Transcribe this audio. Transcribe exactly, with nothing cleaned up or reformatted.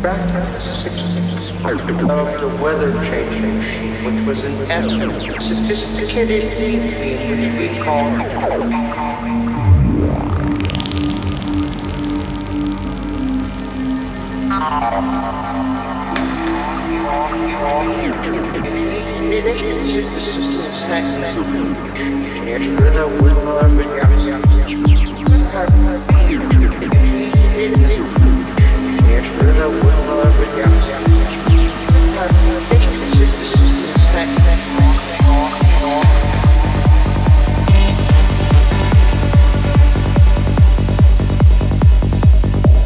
of the weather changing machine, which was an element, sophisticated deep beam, which we call the